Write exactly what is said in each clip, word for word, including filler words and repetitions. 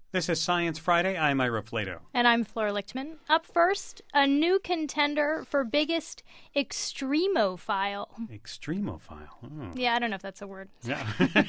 This is Science Friday. I'm Ira Flato. And I'm Flora Lichtman. Up first, a new contender for biggest extremophile. Extremophile? Oh. Yeah, I don't know if that's a word. Yeah.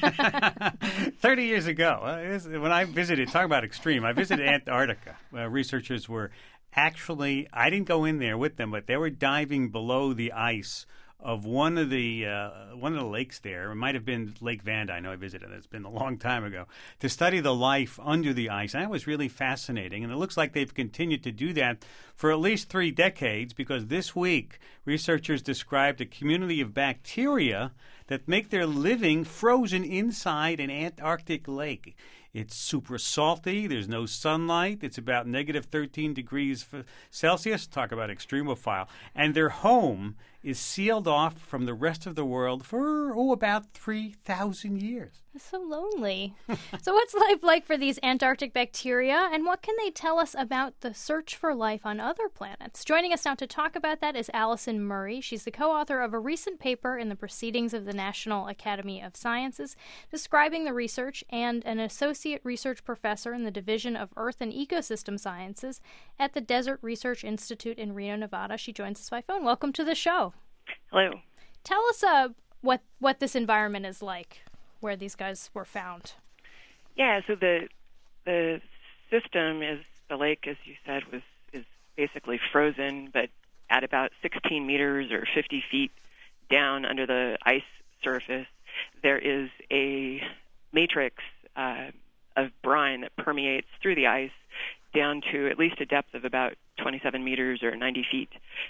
thirty years ago, uh, this- when I visited, talk about extreme, I visited Antarctica. Uh, researchers were actually, I didn't go in there with them, but they were diving below the ice of one of the uh, one of the lakes there. It might have been Lake Vanda. I know I visited it. It's been a long time ago. To study the life under the ice. And that was really fascinating. And it looks like they've continued to do that for at least three decades because this week researchers described a community of bacteria that make their living frozen inside an Antarctic lake. It's super salty. There's no sunlight. It's about negative thirteen degrees Celsius. Talk about extremophile. And their home is sealed off from the rest of the world for, oh, about three thousand years. That's so lonely. So what's life like for these Antarctic bacteria, and what can they tell us about the search for life on other planets? Joining us now to talk about that is Allison Murray. She's the co-author of a recent paper in the Proceedings of the National Academy of Sciences describing the research, and an associate research professor in the Division of Earth and Ecosystem Sciences at the Desert Research Institute in Reno, Nevada. She joins us by phone. Welcome to the show. Hello. Tell us uh, what what this environment is like where these guys were found. Yeah, so the the system is, the lake, as you said, was is basically frozen, but at about sixteen meters or fifty feet down under the ice surface, there is a matrix uh, of brine that permeates through the ice down to at least a depth of about twenty-seven meters or ninety feet.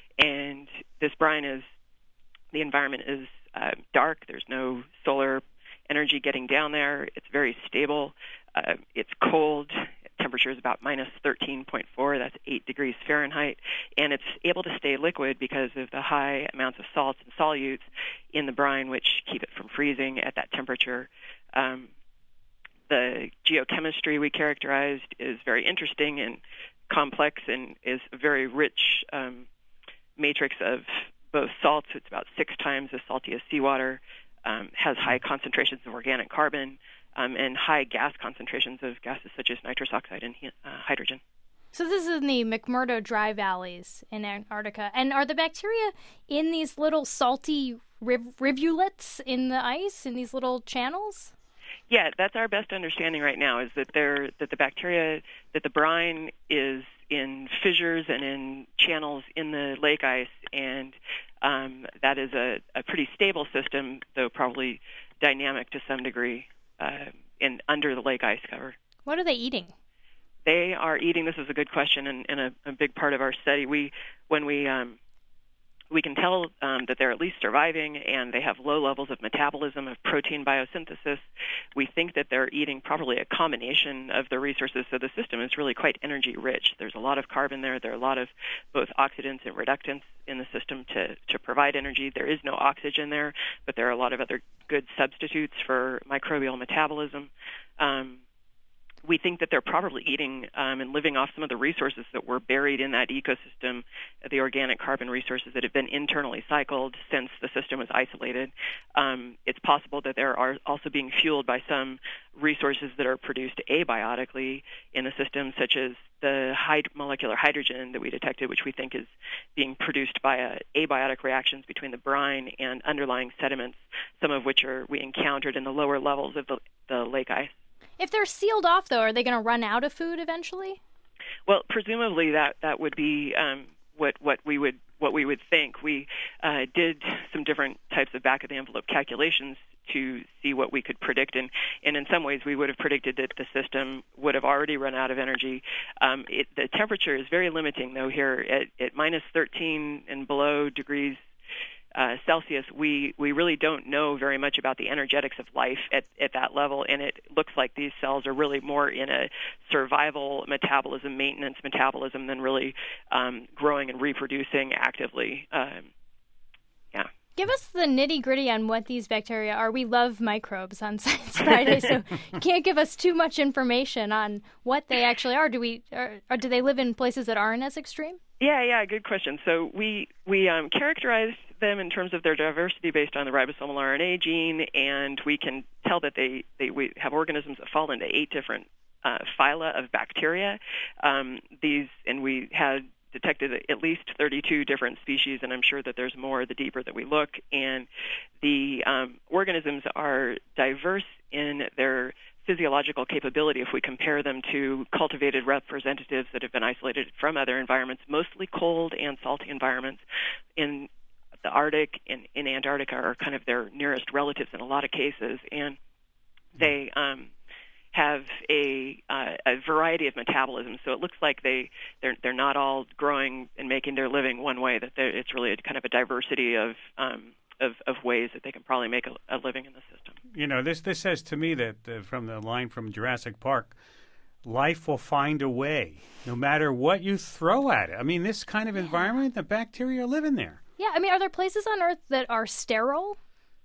And this brine is, the environment is uh, dark. There's no solar energy getting down there. It's very stable. Uh, it's cold. Temperature is about minus thirteen point four. That's eight degrees Fahrenheit. And it's able to stay liquid because of the high amounts of salts and solutes in the brine, which keep it from freezing at that temperature. Um, the geochemistry we characterized is very interesting and complex, and is a very rich um, matrix of both salts. It's about six times as salty as seawater, um, has high concentrations of organic carbon, um, and high gas concentrations of gases such as nitrous oxide and uh, hydrogen. So this is in the McMurdo Dry Valleys in Antarctica. And are the bacteria in these little salty riv- rivulets in the ice, in these little channels? Yeah, that's our best understanding right now, is that they're, that the bacteria, that the brine is in fissures and in channels in the lake ice, and um, that is a, a pretty stable system, though probably dynamic to some degree, uh, in under the lake ice cover. What are they eating? They are eating. This is a good question, and, and a, a big part of our study. We, when we um, we can tell um, that they're at least surviving, and they have low levels of metabolism of protein biosynthesis. We think that they're eating probably a combination of the resources, so the system is really quite energy rich. There's a lot of carbon there. There are a lot of both oxidants and reductants in the system to, to provide energy. There is no oxygen there, but there are a lot of other good substitutes for microbial metabolism. Um, We think that they're probably eating um, and living off some of the resources that were buried in that ecosystem, the organic carbon resources that have been internally cycled since the system was isolated. Um, it's possible that they are also being fueled by some resources that are produced abiotically in the system, such as the hyd- molecular hydrogen that we detected, which we think is being produced by uh, abiotic reactions between the brine and underlying sediments, some of which are we encountered in the lower levels of the, the lake ice. If they're sealed off, though, are they going to run out of food eventually? Well, presumably that, that would be um, what what we would what we would think. We uh, did some different types of back of the envelope calculations to see what we could predict, and, and in some ways we would have predicted that the system would have already run out of energy. Um, it, the temperature is very limiting, though. Here at, at minus thirteen and below degrees Uh, Celsius, we, we really don't know very much about the energetics of life at, at that level, and it looks like these cells are really more in a survival metabolism, maintenance metabolism, than really um, growing and reproducing actively. Um, yeah. Give us the nitty-gritty on what these bacteria are. We love microbes on Science Friday, so you can't give us too much information on what they actually are. Do we, or, or do they live in places that aren't as extreme? Yeah, yeah, good question. So we we um, characterized them in terms of their diversity based on the ribosomal R N A gene, and we can tell that they, they we have organisms that fall into eight different uh, phyla of bacteria. Um, these, and we had detected at least thirty-two different species, and I'm sure that there's more the deeper that we look. And the um, organisms are diverse in their physiological capability if we compare them to cultivated representatives that have been isolated from other environments, mostly cold and salty environments. In the Arctic and in Antarctica are kind of their nearest relatives in a lot of cases, and they um, have a, uh, a variety of metabolisms. So it looks like they they're they're not all growing and making their living one way. That it's really a kind of a diversity of um, of, of ways that they can probably make a, a living in the system. You know, this this says to me that uh, from the line from Jurassic Park, life will find a way, no matter what you throw at it. I mean, this kind of environment, the bacteria are living there. Yeah, I mean, are there places on Earth that are sterile?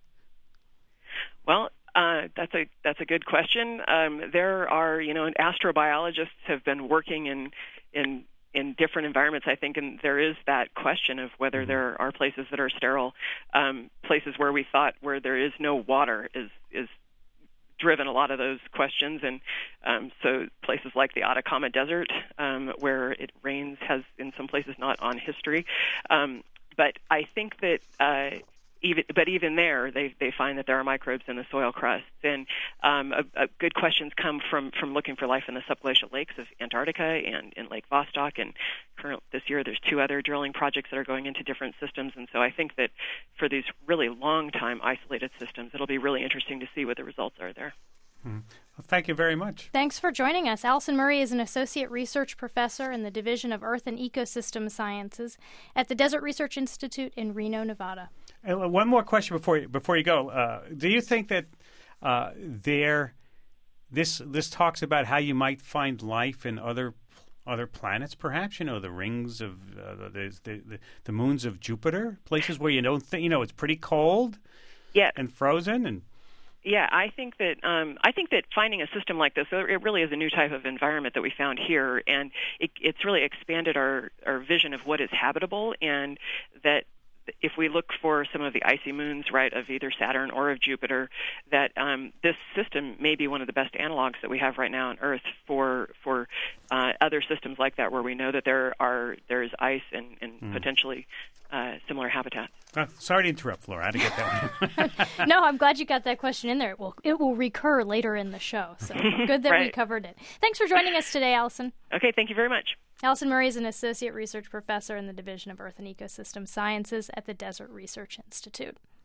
Well, uh, that's a that's a good question. Um, there are, you know, astrobiologists have been working in in in different environments, I think, and there is that question of whether mm-hmm. there are places that are sterile. Um, places where we thought where there is no water is is driven a lot of those questions, and um, so places like the Atacama Desert, um, where it rains, has in some places not on history. Um, but I think that uh, even but even there, they they find that there are microbes in the soil crusts, and um, a, a good questions come from from looking for life in the subglacial lakes of Antarctica and in Lake Vostok. And current, this year, there's two other drilling projects that are going into different systems, and so I think that for these really long time isolated systems, it'll be really interesting to see what the results are there. Hmm. Well, thank you very much. Thanks for joining us. Alison Murray is an associate research professor in the Division of Earth and Ecosystem Sciences at the Desert Research Institute in Reno, Nevada. Uh, one more question before you, before you go. Uh, do you think that uh, there this this talks about how you might find life in other other planets, perhaps? You know, the rings of uh, the, the the the moons of Jupiter, places where you don't think, you know, it's pretty cold, yeah, and frozen, and yeah, I think that um, I think that finding a system like this, it really is a new type of environment that we found here, and it, it's really expanded our our vision of what is habitable, and that if we look for some of the icy moons, right, of either Saturn or of Jupiter, that um, this system may be one of the best analogs that we have right now on Earth for for uh, other systems like that, where we know that there are there is ice and, and mm. potentially uh, similar habitats. Uh, sorry to interrupt, Flora. I had to get that one. No, I'm glad you got that question in there. It will, it will recur later in the show, so good that right. we covered it. Thanks for joining us today, Alison. Okay, thank you very much. Alison Murray is an associate research professor in the Division of Earth and Ecosystem Sciences at the Desert Research Institute.